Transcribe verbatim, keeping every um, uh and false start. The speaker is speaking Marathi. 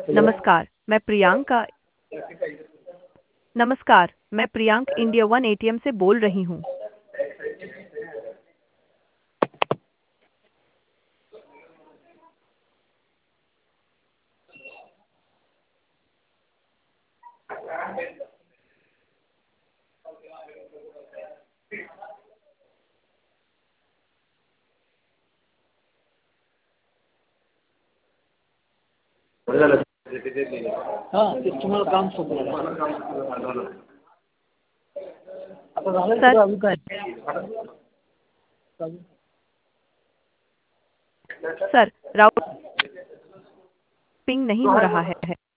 नमस्कार, मैं प्रियंका नमस्कार, मैं प्रियंक इंडिया वन एटीएम से बोल रही हूँ। हां ते तुम्हाला काम सोपं आता झालं सर सगळं अजून काय सर, राउटिंग नहीं हो रहा है।